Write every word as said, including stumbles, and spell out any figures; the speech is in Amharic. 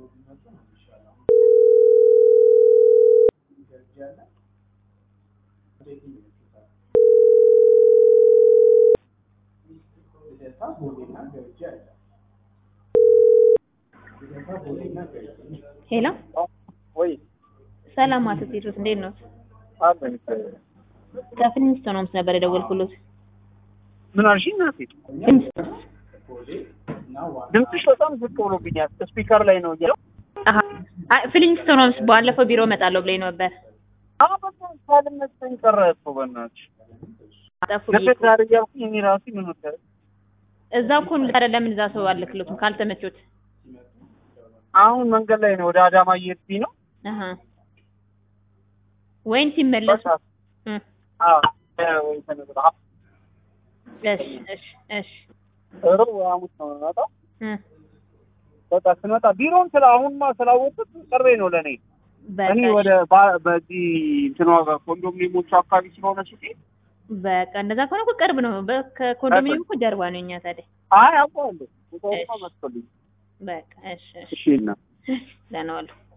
ሄሎ ወይ ሰላም አቶ ቴድሮስ እንዴት ነው? አብን ከፊኒስቶ ነው ነበር የደወልኩሎት። ምን አልሽኝ? ናቲ ድምፅሽ በጣም ዝቅ ብሎብኛል። ስፒከር ላይ ነው ያለው። አሃ አይ ፊኒስቶ ነው ባለፈው ቢሮ እመጣለሁ ብለኝ ነበር። አዎ በጣም ሳልመጣኝ ቀረ እኮ በእናትሽ። አጠፉ ለፈት ዛሬ ያልኩኝ እኔ ራሴ ምን ወጣ እዛው እኮ አይደለም እዛ ሰው አልክሉትም ካልተመቾት። አሁን መንገድ ላይ ነው ወደ አዳማ እየሄድኩኝ ነው። አሃ ወይን ሲመለሱ አዎ ወይ ተነግራ እሺ እሺ እሺ ኧረ አሙት ነው ማለት በቃ ስመጣ ቢሮን ስለ አሁንማ ስላወቅኩት ቅርቤ ነው ለኔ። እኔ ወደ በዚህ እንትኗ ጋር ኮንዶሚኒየሞቹ አካባቢ ስለሆነ ሱቄ በቃ እንደዛ ከሆነ እኮ ቅርብ ነው። ከኮንዶሚኒየሙ እኮ ጀርባ ነው እኛ ታዲያ። አይ አውቀዋለሁ። ቦታው መስፈልኝ በቃ እሺ እሺ እና ደህና ዋሉ።